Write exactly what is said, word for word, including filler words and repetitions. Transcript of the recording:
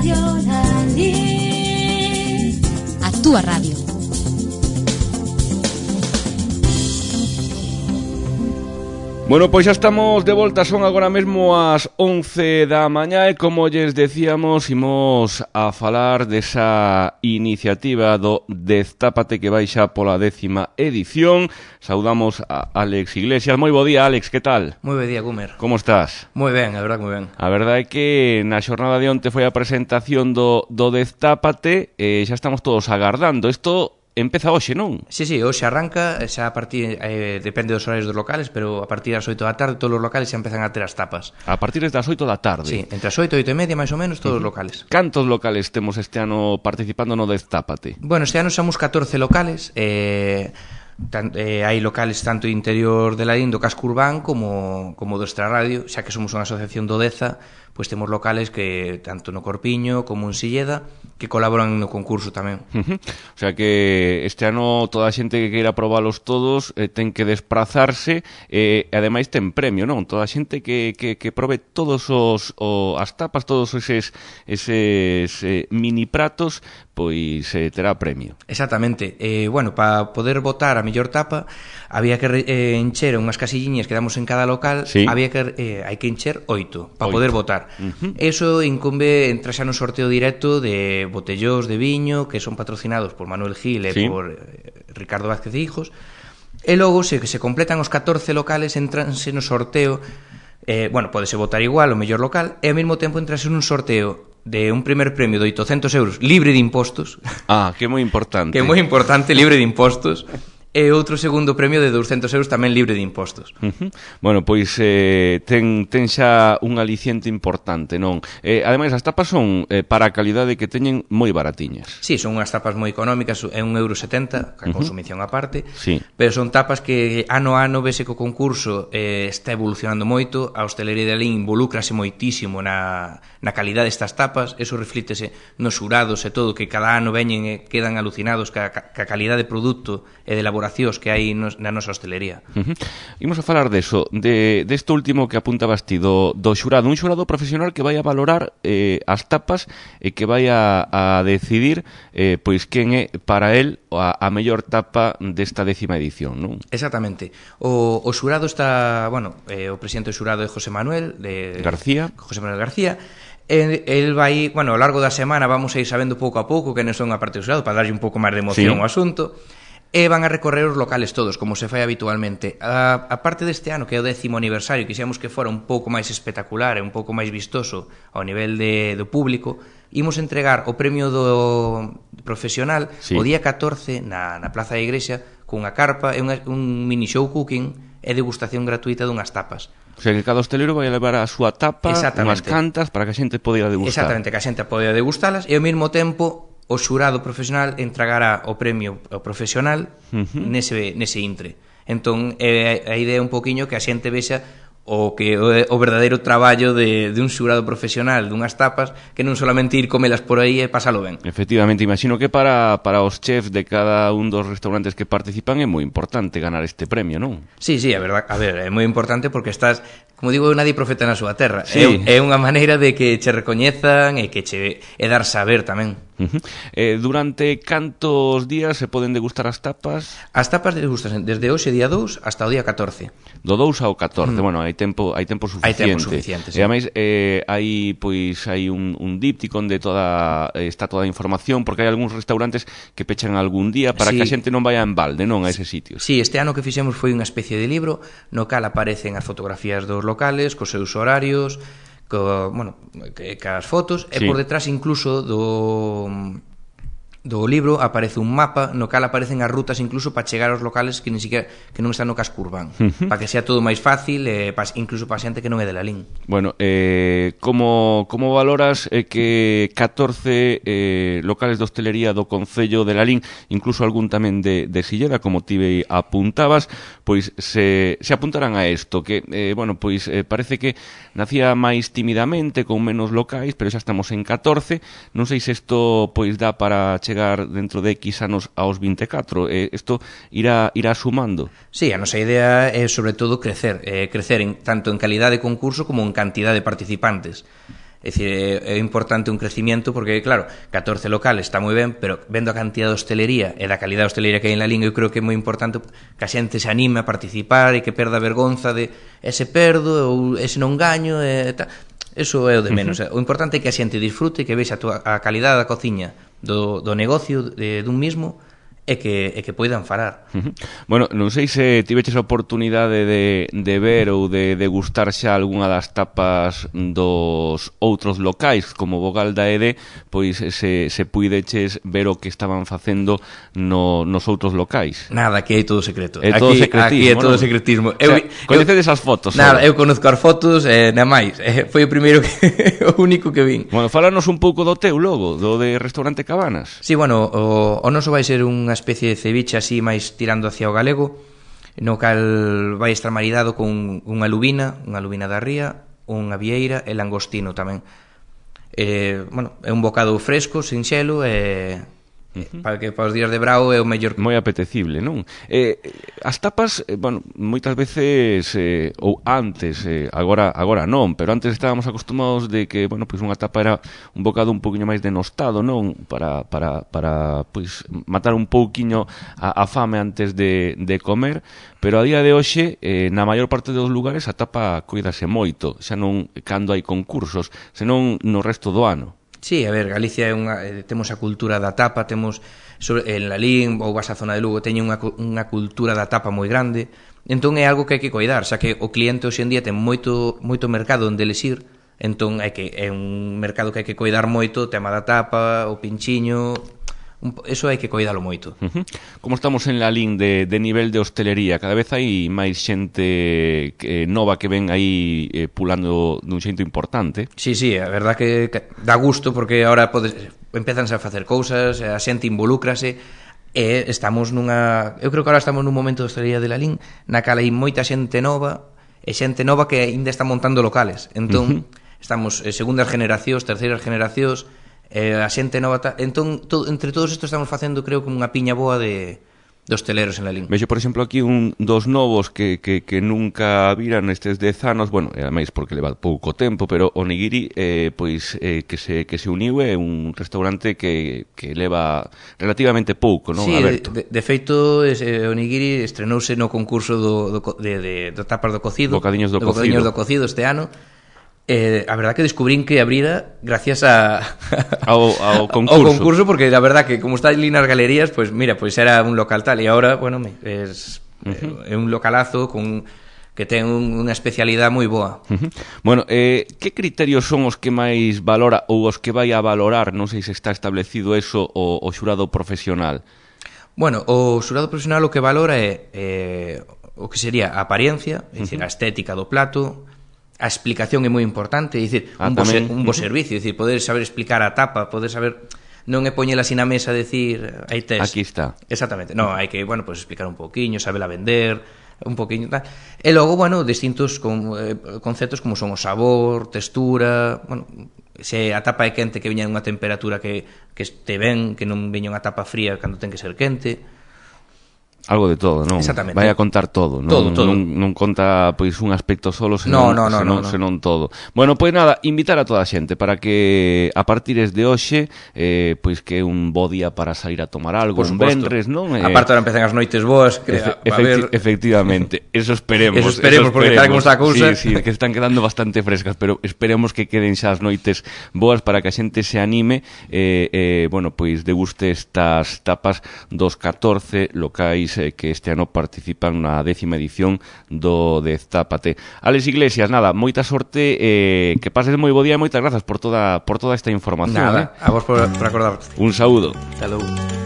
Radio Lalín. A túa radio. Bueno, pois xa estamos de volta, son agora mesmo as once da mañá e como lles decíamos, imos a falar desa iniciativa do Destápate que vai xa pola décima edición. Saudamos a Alex Iglesias. Moi bo día, Alex, que tal? Moi bo día, Gumer. Como estás? Moi ben, a verdade, moi ben. A verdade é que na xornada de onte foi a presentación do, do Destápate e xa estamos todos agardando. Isto empeza hoxe, non? Sí, sí, hoxe arranca, xa a partir, eh, depende dos horarios dos locales, pero a partir das oito da tarde todos os locales xa empezan a ter as tapas. A partir das oito da tarde? Sí, entre as oito e oito e media, máis ou menos, todos os locales. Cantos locales temos este ano participando no Destápate? Bueno, este ano somos catorce locales, eh... Tan, eh, hai locales tanto interior de Lalín do casco urbán como, como do Extrarradio, xa que somos unha asociación do Deza, pois temos locales que tanto no Corpiño como en Silleda que colaboran no concurso tamén. Uh-huh. O sea que este ano toda a xente que queira probalos todos eh, ten que desprazarse e eh, ademais ten premio, non? Toda a xente que, que, que probe todos os o, as tapas, todos eses, eses eh, mini pratos, pois eh, terá premio. Exactamente. Eh, bueno, para poder votar a mellor tapa había que eh, encher unhas casilliñas que damos en cada local, sí. había que eh, hai que encher oito para poder votar. Uh-huh. Eso incumbe entrar xa no sorteo directo de botellós de viño que son patrocinados por Manuel Gil e sí. por eh, Ricardo Vázquez Hijos. E logo, se se completan os catorce locales, entranse no sorteo, eh, bueno, podese votar igual o mellor local, e ao mesmo tempo entrase nun sorteo de un primer premio de oitocentos euros libre de impostos. Ah, que é moi importante. Que é moi importante, libre de impostos. E outro segundo premio de douscentos euros tamén libre de impostos. Uh-huh. Bueno, pois eh, ten, ten xa un aliciente importante, non? Eh, ademais, as tapas son eh, para a calidade que teñen moi baratiñas. Sí, son unhas tapas moi económicas, é un euro setenta, a consumición uh-huh. aparte, sí. Pero son tapas que ano a ano vese que o concurso eh, está evolucionando moito, a hostelería de Lalín involúcrase moitísimo na, na calidade destas tapas, eso reflítese nos xurados e todo, que cada ano veñen e quedan alucinados ca, ca, ca calidade de produto e de elaboración que hai nos, na nosa hostelería. Uh-huh. Imos a falar deso, de deste de último que apuntabas ti, do, do xurado, un xurado profesional que vai a valorar eh, as tapas e que vai a, a decidir eh, pois quen é para el a, a mellor tapa desta décima edición, non? Exactamente. O, o xurado está, bueno, eh, o presidente do xurado é José Manuel de García. José Manuel García. El, el vai, bueno, ao largo da semana vamos a ir sabendo pouco a pouco que non son a parte do xurado para darlle un pouco máis de emoción sí. ao asunto. E van a recorrer os locales todos, como se fai habitualmente. A, a parte deste ano, que é o décimo aniversario, quixemos que fora un pouco máis espectacular e un pouco máis vistoso ao nivel de, do público, imos entregar o premio do profesional sí. o día catorce na, na Plaza da Igrexa cunha carpa e unha, un mini show cooking e degustación gratuita dunhas tapas. O sea, que cada hostelero vai a levar a súa tapa, unhas cantas, para que a xente poida degustar. Exactamente, que a xente poida degustalas e ao mesmo tempo o xurado profesional entregará o premio ao profesional uh-huh. nese, nese intre. Entón, é a idea un poquinho que a xente vexa o que o verdadeiro traballo de, de un xurado profesional dunhas tapas, que non solamente ir comelas por aí e pasalo ben. Efectivamente, imagino que para, para os chefs de cada un dos restaurantes que participan é moi importante ganar este premio, non? Sí, sí, a verdad, a ver, é moi importante porque estás, como digo, nadie profeta na súa terra. Sí. É, é unha maneira de que che recoñezan e que che é dar saber tamén. Uh-huh. Eh, durante cantos días se poden degustar as tapas? As tapas degustan desde hoxe día dous hasta o día catorce. Do dous ao catorce, mm. bueno, hai tempo hai tempo suficiente. Hai tempo suficiente, sí. E ademais eh, hai pois hai un, un díptico onde toda eh, está toda a información, porque hai algúns restaurantes que pechan algún día para sí. que a xente non vaya en balde, non, a ese sitio. Sí, este ano que fixemos foi unha especie de libro no cal aparecen as fotografías dos locales, cos seus horarios, co, bueno, que, cas fotos, sí. e por detrás incluso do do libro aparece un mapa no cal aparecen as rutas incluso para chegar aos locales que, ni siquiera, que non están no casco urbán, uh-huh. para que sea todo máis fácil, eh, pa, incluso para xente que non é de Lalín. Bueno, eh, como, como valoras eh, que catorce eh, locales de hostelería do Concello de Lalín, incluso algún tamén de, de Silleda, como ti apuntabas, pois se, se apuntarán a isto, que, eh, bueno, pois eh, parece que nacía máis tímidamente, con menos locais, pero xa estamos en catorce, non sei se isto pois dá para chegar dentro de X anos aos vinte e catro, eh, isto irá, irá sumando. Sí, a nosa idea é sobre todo crecer, eh, crecer en, tanto en calidade de concurso como en cantidad de participantes. É dicir, é importante un crecimiento porque, claro, catorce locales está moi ben, pero vendo a cantidad de hostelería e da calidad de hostelería que hai na Lín, eu creo que é moi importante que a xente se anime a participar e que perda a vergonza de ese perdo ou ese non gaño e tal. Eso é o de menos. Uh-huh. O importante é que a xente disfrute, que vexa a, tua, a calidad da cociña do, do negocio de, dun mismo e que, e que poidan falar. Uh-huh. Bueno, non sei se tiveches a oportunidade de, de ver ou de degustar xa algunha das tapas dos outros locais, como Vogal da Ede, pois se, se puideches ver o que estaban facendo no, nos outros locais. Nada, que hai todo secreto. É todo aquí, secretismo, aquí é todo non? secretismo. O sea, coñecedes as fotos? Nada, solo. eu conozco as fotos e eh, nada máis. Eh, foi o primeiro que o único que vin. Bueno, falanos un pouco do teu logo, do de Restaurante Cabanas. Sí, bueno, o, o noso vai ser unha especie de ceviche así máis tirando hacia o galego, no cal vai estar maridado con unha lubina, unha lubina da ría, unha vieira e langostino tamén. Eh, bueno, é un bocado fresco, sinxelo e uh-huh. para que para os días de brao é o mellor. Moi apetecible, non? Eh, as tapas, eh, bueno, moitas veces eh, ou antes, eh, agora agora non, pero antes estábamos acostumados de que, bueno, pois unha tapa era un bocado un poquinho máis denostado, non? Para para para pois matar un pouquiño a, a fame antes de de comer, pero a día de hoxe, eh, na maior parte dos lugares a tapa cuídase moito, xa non cando hai concursos, senón no resto do ano. Sí, a ver, Galicia é unha, eh, temos a cultura da tapa, temos sobre, en Lalín ou vas á zona de Lugo teñen unha, unha cultura da tapa moi grande, entón é algo que hai que coidar, xa que o cliente hoxe en día ten moito moito mercado onde eles ir, entón é que é un mercado que hai que coidar moito, o tema da tapa, o pinchiño, un, eso hai que coidalo moito. Uh-huh. Como estamos en Lalín de, de nivel de hostelería, cada vez hai máis xente que, nova que ven aí eh, pulando dun xeito importante. Sí, sí, a verdad que, que dá gusto porque ahora podes, empezanse a facer cousas, a xente involúcrase e estamos nunha, eu creo que ahora estamos nun momento de hostelería de Lalín na cal hai moita xente nova e xente nova que aínda está montando locales, entón uh-huh. estamos eh, segundas generacións, terceiras generacións, eh, a xente nova ta... entón to... entre todos isto estamos facendo creo como unha piña boa de, de hosteleros en Lalín. Vexo, por exemplo, aquí un dos novos que, que, que nunca viran nestes dez anos, bueno, e ademais porque leva pouco tempo, pero o Nigiri eh, pois eh, que se que se uniu é un restaurante que, que leva relativamente pouco, non? Sí, aberto. De, de feito eh, o Nigiri estrenouse no concurso do, do, de, de, do tapas do cocido, Bocadiños do, do cocido. Bocadiños do cocido este ano. Eh, a verdad que descubrín que abrira gracias a ao, ao concurso. ao concurso, porque a verdad que como está en nas galerías, pues mira, pues era un local tal e ahora, bueno, es uh-huh. é un localazo con que ten un, unha especialidade moi boa. Uh-huh. Bueno, eh, que criterios son os que máis valora ou os que vai a valorar, non sei se está establecido eso, o, o xurado profesional? Bueno, o xurado profesional o que valora é eh, o que sería a apariencia, é dicir, uh-huh. a estética do plato, a explicación é moi importante, é dicir, ah, un, bo ser, un bo servicio, é dicir, poder saber explicar a tapa, poder saber, non é poñela así na mesa e decir, aí tes. Aquí está. Exactamente. No, hai que, bueno, pues explicar un poquiño, sabela vender, un poquiño tal. E logo, bueno, distintos con, eh, conceptos como son o sabor, textura, bueno, se a tapa é quente que viña a unha temperatura que que este ben, que non viña unha tapa fría cando ten que ser quente. Algo de todo, non? Exactamente. Vai a contar todo, non? Todo, todo. Non, non conta pois un aspecto solo, senón, no, no, no, senón, no, no. senón todo. Bueno, pois nada, invitar a toda a xente para que a partires de hoxe, eh, pois que é un bo día para sair a tomar algo, un vendres, non? Eh, Aparte ahora empezan as noites boas, que efe, a, a ver... efectivamente, eso esperemos. Eso esperemos, eso esperemos, porque tal como está a cousa. Sí, sí, que están quedando bastante frescas, pero esperemos que queden xa as noites boas para que a xente se anime, eh, eh, bueno, pois deguste estas tapas dos catorce locais eh, que este ano participan na décima edición do Destápate. Alex Iglesias, nada, moita sorte, eh, que pases moi bo día e moitas grazas por toda por toda esta información. Nada, eh? a vos por, por acordarte. Un saúdo. Hasta logo.